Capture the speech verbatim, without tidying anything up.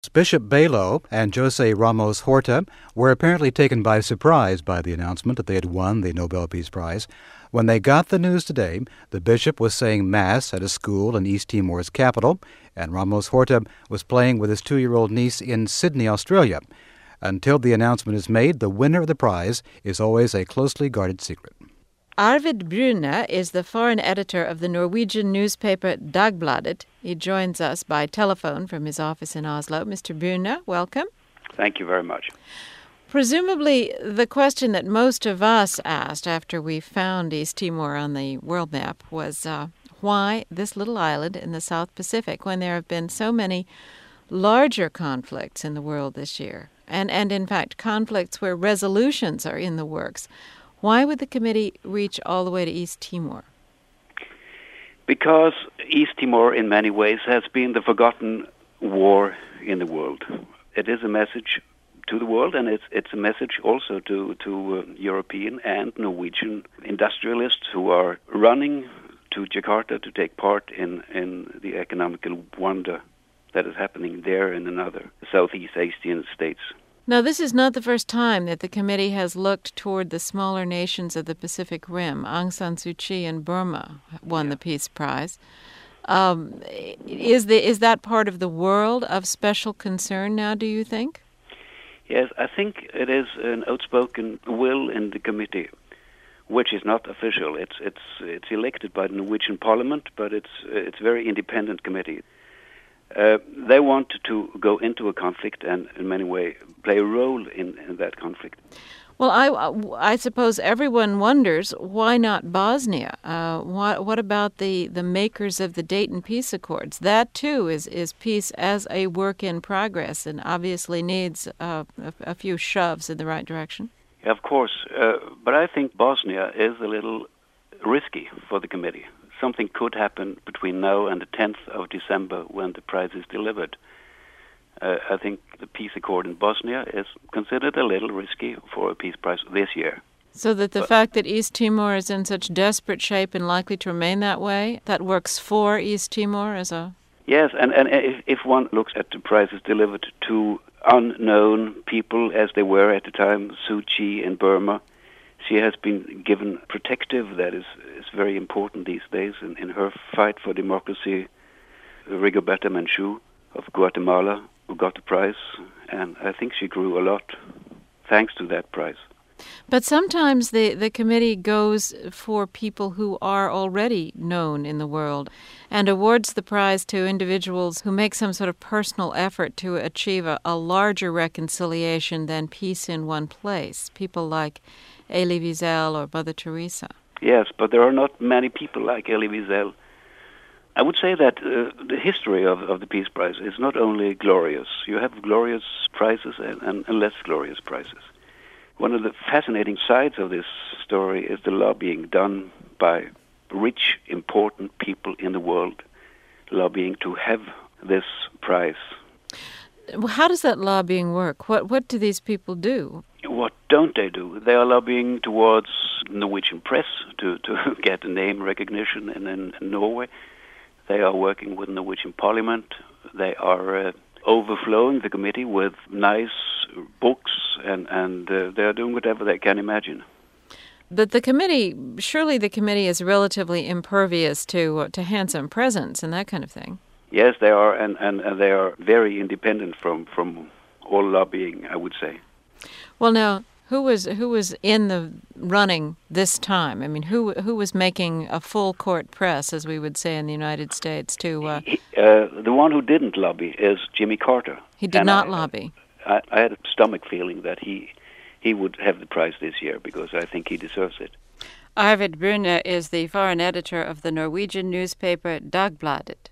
Bishop Belo and Jose Ramos Horta were apparently taken by surprise by the announcement that they had won the Nobel Peace Prize. When they got the news today, the bishop was saying Mass at a school in East Timor's capital, and Ramos Horta was playing with his two-year-old niece in Sydney, Australia. Until the announcement is made, the winner of the prize is always a closely guarded secret. Arvid Brune is the foreign editor of the Norwegian newspaper Dagbladet. He joins us by telephone from his office in Oslo. Mister Brune, welcome. Thank you very much. Presumably, the question that most of us asked after we found East Timor on the world map was uh, why this little island in the South Pacific when there have been so many larger conflicts in the world this year, and, and in fact conflicts where resolutions are in the works. Why would the committee reach all the way to East Timor? Because East Timor, in many ways, has been the forgotten war in the world. It is a message to the world, and it's it's a message also to, to uh, European and Norwegian industrialists who are running to Jakarta to take part in, in the economical wonder that is happening there in another Southeast Asian states. Now, this is not the first time that the committee has looked toward the smaller nations of the Pacific Rim. Aung San Suu Kyi in Burma won yeah. the Peace Prize. Um, is the is that part of the world of special concern now, do you think? Yes, I think it is an outspoken will in the committee, which is not official. It's it's it's elected by the Norwegian Parliament, but it's it's a very independent committee. Uh, they want to go into a conflict and, in many ways, play a role in, in that conflict. Well, I, I suppose everyone wonders, why not Bosnia? Uh, what, what about the, the makers of the Dayton Peace Accords? That, too, is, is peace as a work in progress and obviously needs uh, a, a few shoves in the right direction. Yeah, of course. Uh, but I think Bosnia is a little risky for the committee. Something could happen between now and the tenth of December when the prize is delivered. Uh, I think the peace accord in Bosnia is considered a little risky for a peace prize this year. So that the but, fact that East Timor is in such desperate shape and likely to remain that way, that works for East Timor as a... Yes, and, and if, if one looks at the prizes delivered to unknown people as they were at the time, Suu Kyi in Burma, she has been given protective that is, is very important these days in, in her fight for democracy. Rigoberta Menchú of Guatemala, who got the prize, and I think she grew a lot thanks to that prize. But sometimes the, the committee goes for people who are already known in the world and awards the prize to individuals who make some sort of personal effort to achieve a, a larger reconciliation than peace in one place. People like Elie Wiesel or Mother Teresa. Yes, but there are not many people like Elie Wiesel. I would say that uh, the history of, of the Peace Prize is not only glorious. You have glorious prizes and, and, and less glorious prizes. One of the fascinating sides of this story is the lobbying done by rich, important people in the world, lobbying to have this prize. How does that lobbying work? What what do these people do? What don't they do? They are lobbying towards Norwegian press to, to get name recognition in, in, in Norway. They are working with Norwegian Parliament. They are uh, overflowing the committee with nice books, and, and uh, they are doing whatever they can imagine. But the committee, surely the committee is relatively impervious to uh, to handsome presents and that kind of thing. Yes, they are, and, and, and they are very independent from, from all lobbying, I would say. Well, now, who was who was in the running this time? I mean, who who was making a full court press, as we would say in the United States, to... Uh, he, uh, the one who didn't lobby is Jimmy Carter. He did and not I, lobby. I, I had a stomach feeling that he he would have the prize this year because I think he deserves it. Arvid Brune is the foreign editor of the Norwegian newspaper Dagbladet.